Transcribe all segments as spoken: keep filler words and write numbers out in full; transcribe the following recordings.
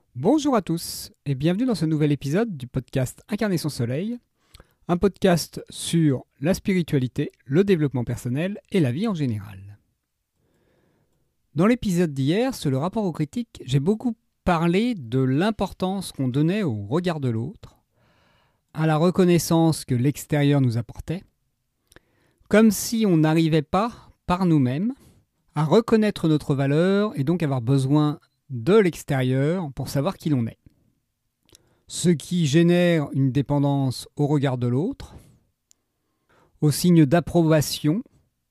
Bonjour à tous et bienvenue dans ce nouvel épisode du podcast Incarner son soleil, un podcast sur la spiritualité, le développement personnel et la vie en général. Dans l'épisode d'hier sur le rapport aux critiques, j'ai beaucoup parlé de l'importance qu'on donnait au regard de l'autre, à la reconnaissance que l'extérieur nous apportait, comme si on n'arrivait pas, par nous-mêmes, à reconnaître notre valeur et donc avoir besoin de l'extérieur pour savoir qui l'on est. Ce qui génère une dépendance au regard de l'autre, au signe d'approbation,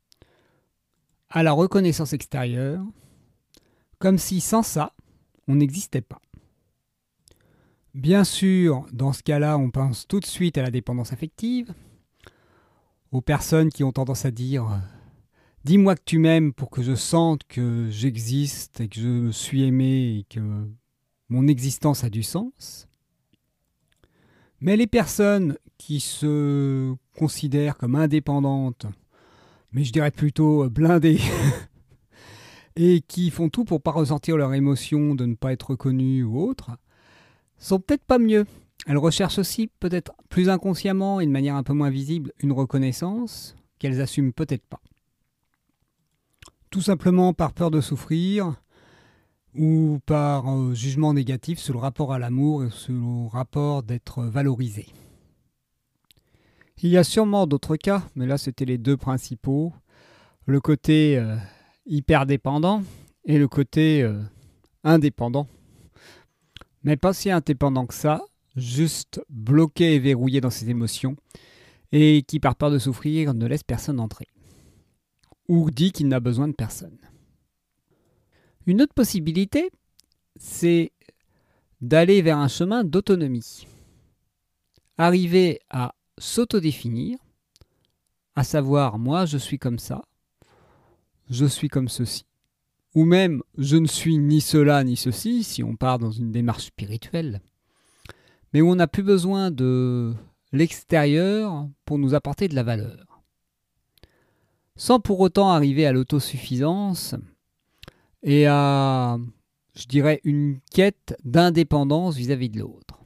à la reconnaissance extérieure, comme si sans ça, on n'existait pas. Bien sûr, dans ce cas-là, on pense tout de suite à la dépendance affective, aux personnes qui ont tendance à dire « dis-moi que tu m'aimes pour que je sente que j'existe et que je suis aimé et que mon existence a du sens ». Mais les personnes qui se considèrent comme indépendantes, mais je dirais plutôt blindées, et qui font tout pour ne pas ressentir leur émotion de ne pas être reconnues ou autre, sont peut-être pas mieux. Elles recherchent aussi, peut-être plus inconsciemment et de manière un peu moins visible, une reconnaissance qu'elles assument peut-être pas. Tout simplement par peur de souffrir ou par euh, jugement négatif sur le rapport à l'amour et sur le rapport d'être valorisé. Il y a sûrement d'autres cas, mais là c'était les deux principaux. Le côté euh, hyper dépendant et le côté euh, indépendant. Mais pas si indépendant que ça, juste bloqué et verrouillé dans ses émotions et qui par peur de souffrir ne laisse personne entrer. Ou dit qu'il n'a besoin de personne. Une autre possibilité, c'est d'aller vers un chemin d'autonomie. Arriver à s'autodéfinir, à savoir moi je suis comme ça, je suis comme ceci, ou même je ne suis ni cela ni ceci si on part dans une démarche spirituelle, mais où on n'a plus besoin de l'extérieur pour nous apporter de la valeur. Sans pour autant arriver à l'autosuffisance et à, je dirais, une quête d'indépendance vis-à-vis de l'autre.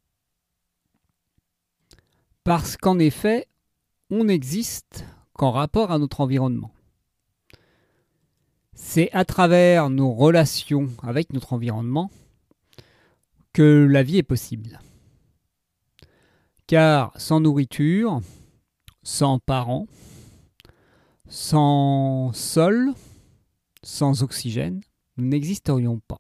Parce qu'en effet, on n'existe qu'en rapport à notre environnement. C'est à travers nos relations avec notre environnement que la vie est possible. Car sans nourriture, sans parents, sans sol, sans oxygène, nous n'existerions pas.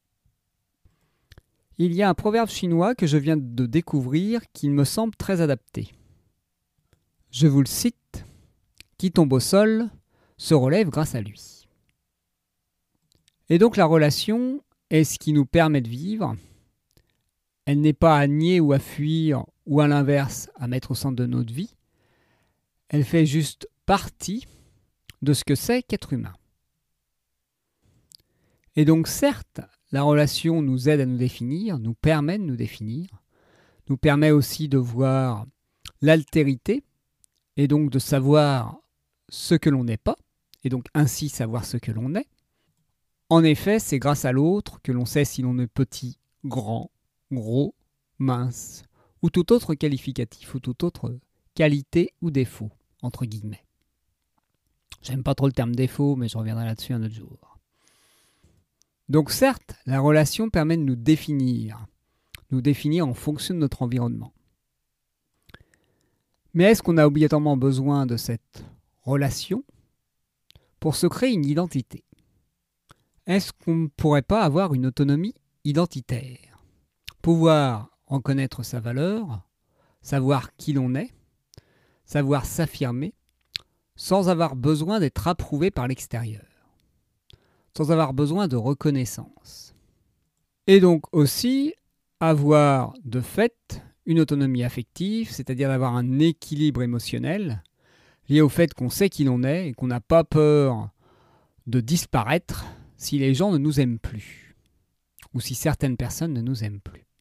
Il y a un proverbe chinois que je viens de découvrir qui me semble très adapté. Je vous le cite, « Qui tombe au sol se relève grâce à lui ». Et donc la relation est ce qui nous permet de vivre. Elle n'est pas à nier ou à fuir ou à l'inverse à mettre au centre de notre vie. Elle fait juste partie de ce que c'est qu'être humain. Et donc certes, la relation nous aide à nous définir, nous permet de nous définir, nous permet aussi de voir l'altérité et donc de savoir ce que l'on n'est pas, et donc ainsi savoir ce que l'on est. En effet, c'est grâce à l'autre que l'on sait si l'on est petit, grand, gros, mince, ou tout autre qualificatif, ou toute autre qualité ou défaut, entre guillemets. J'aime pas trop le terme défaut, mais je reviendrai là-dessus un autre jour. Donc certes, la relation permet de nous définir, nous définir en fonction de notre environnement. Mais est-ce qu'on a obligatoirement besoin de cette relation pour se créer une identité ? Est-ce qu'on ne pourrait pas avoir une autonomie identitaire ? Pouvoir reconnaître sa valeur, savoir qui l'on est, savoir s'affirmer, sans avoir besoin d'être approuvé par l'extérieur, sans avoir besoin de reconnaissance. Et donc aussi avoir de fait une autonomie affective, c'est-à-dire d'avoir un équilibre émotionnel lié au fait qu'on sait qui l'on est et qu'on n'a pas peur de disparaître si les gens ne nous aiment plus, ou si certaines personnes ne nous aiment plus.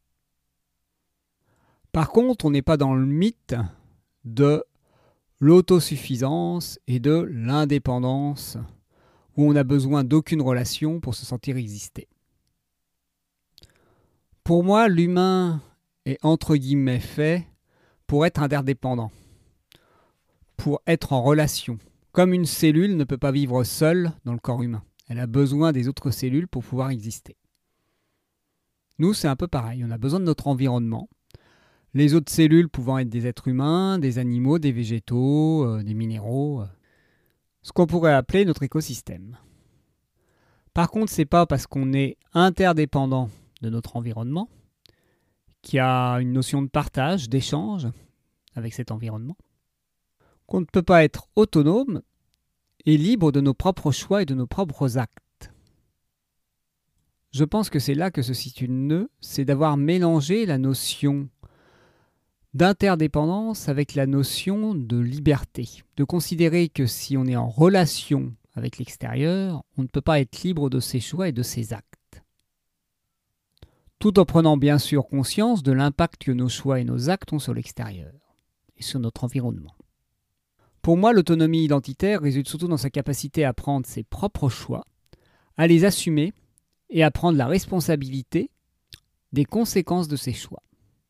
Par contre, on n'est pas dans le mythe de l'autosuffisance et de l'indépendance, où on n'a besoin d'aucune relation pour se sentir exister. Pour moi, l'humain est entre guillemets fait pour être interdépendant, pour être en relation. Comme une cellule ne peut pas vivre seule dans le corps humain. Elle a besoin des autres cellules pour pouvoir exister. Nous, c'est un peu pareil. On a besoin de notre environnement. Les autres cellules pouvant être des êtres humains, des animaux, des végétaux, euh, des minéraux. Euh, ce qu'on pourrait appeler notre écosystème. Par contre, c'est pas parce qu'on est interdépendant de notre environnement qu'il y a une notion de partage, d'échange avec cet environnement, qu'on ne peut pas être autonome et libre de nos propres choix et de nos propres actes. Je pense que c'est là que se situe le nœud, c'est d'avoir mélangé la notion d'interdépendance avec la notion de liberté, de considérer que si on est en relation avec l'extérieur, on ne peut pas être libre de ses choix et de ses actes. Tout en prenant bien sûr conscience de l'impact que nos choix et nos actes ont sur l'extérieur et sur notre environnement. Pour moi, l'autonomie identitaire résulte surtout dans sa capacité à prendre ses propres choix, à les assumer et à prendre la responsabilité des conséquences de ses choix.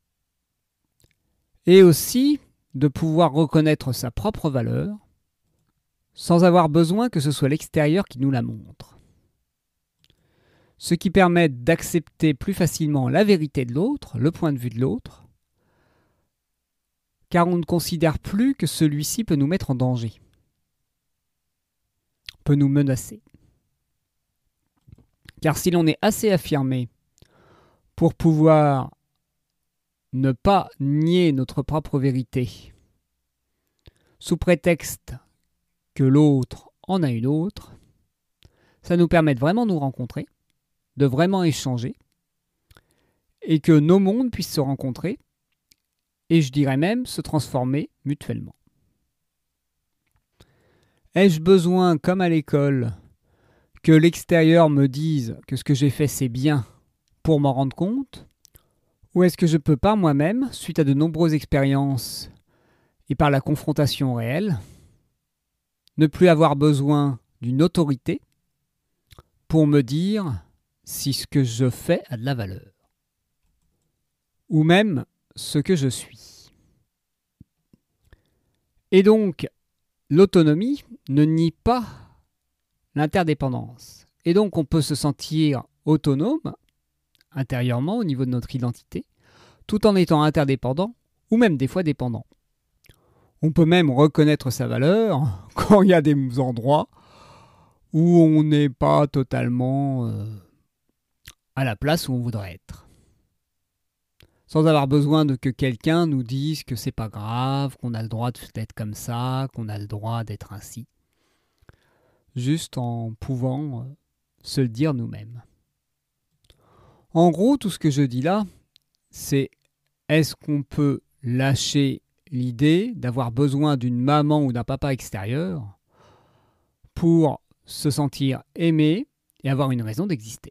Et aussi de pouvoir reconnaître sa propre valeur sans avoir besoin que ce soit l'extérieur qui nous la montre. Ce qui permet d'accepter plus facilement la vérité de l'autre, le point de vue de l'autre, car on ne considère plus que celui-ci peut nous mettre en danger, peut nous menacer. Car si l'on est assez affirmé pour pouvoir ne pas nier notre propre vérité, sous prétexte que l'autre en a une autre, ça nous permet de vraiment nous rencontrer, de vraiment échanger, et que nos mondes puissent se rencontrer, et je dirais même se transformer mutuellement. Ai-je besoin, comme à l'école, que l'extérieur me dise que ce que j'ai fait c'est bien pour m'en rendre compte? Ou est-ce que je peux par moi-même, suite à de nombreuses expériences et par la confrontation réelle, ne plus avoir besoin d'une autorité pour me dire si ce que je fais a de la valeur? Ou même ce que je suis. Et donc, l'autonomie ne nie pas l'interdépendance. Et donc, on peut se sentir autonome intérieurement au niveau de notre identité, tout en étant interdépendant ou même des fois dépendant. On peut même reconnaître sa valeur quand il y a des endroits où on n'est pas totalement euh, à la place où on voudrait être. Sans avoir besoin de que quelqu'un nous dise que c'est pas grave, qu'on a le droit d'être comme ça, qu'on a le droit d'être ainsi. Juste en pouvant se le dire nous-mêmes. En gros, tout ce que je dis là, c'est est-ce qu'on peut lâcher l'idée d'avoir besoin d'une maman ou d'un papa extérieur pour se sentir aimé et avoir une raison d'exister?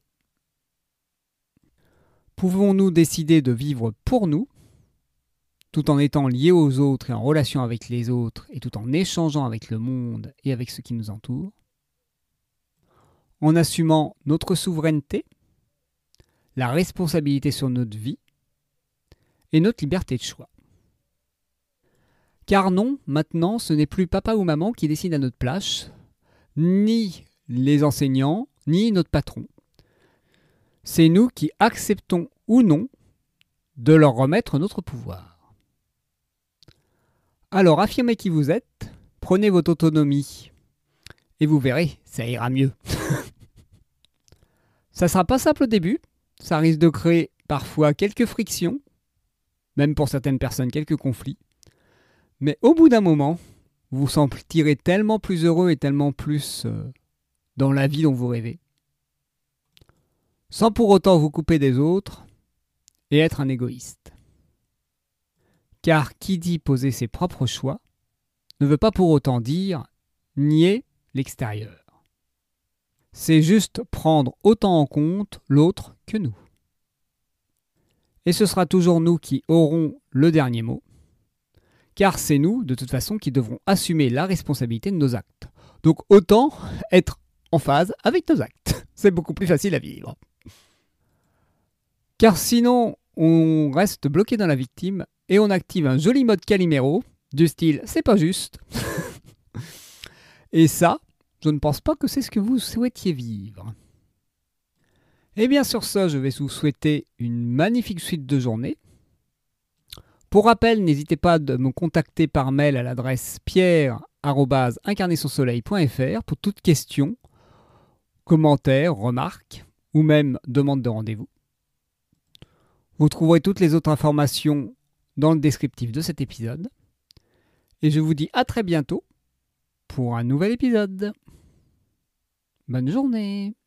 Pouvons-nous décider de vivre pour nous, tout en étant liés aux autres et en relation avec les autres, et tout en échangeant avec le monde et avec ceux qui nous entourent, en assumant notre souveraineté, la responsabilité sur notre vie et notre liberté de choix? Car non, maintenant, ce n'est plus papa ou maman qui décide à notre place, ni les enseignants, ni notre patron. C'est nous qui acceptons ou non de leur remettre notre pouvoir. Alors affirmez qui vous êtes, prenez votre autonomie et vous verrez, ça ira mieux. Ça sera pas simple au début, ça risque de créer parfois quelques frictions, même pour certaines personnes quelques conflits, mais au bout d'un moment, vous vous sentirez tellement plus heureux et tellement plus euh, dans la vie dont vous rêvez, sans pour autant vous couper des autres et être un égoïste. Car qui dit poser ses propres choix ne veut pas pour autant dire nier l'extérieur. C'est juste prendre autant en compte l'autre que nous. Et ce sera toujours nous qui aurons le dernier mot, car c'est nous, de toute façon, qui devrons assumer la responsabilité de nos actes. Donc autant être en phase avec nos actes. C'est beaucoup plus facile à vivre. Car sinon, on reste bloqué dans la victime et on active un joli mode Calimero du style « c'est pas juste ». Et ça, je ne pense pas que c'est ce que vous souhaitiez vivre. Et bien sur ça, je vais vous souhaiter une magnifique suite de journée. Pour rappel, n'hésitez pas à me contacter par mail à l'adresse pierre arobase incarner son soleil point f r pour toute question, commentaire, remarque ou même demande de rendez-vous. Vous trouverez toutes les autres informations dans le descriptif de cet épisode. Et je vous dis à très bientôt pour un nouvel épisode. Bonne journée!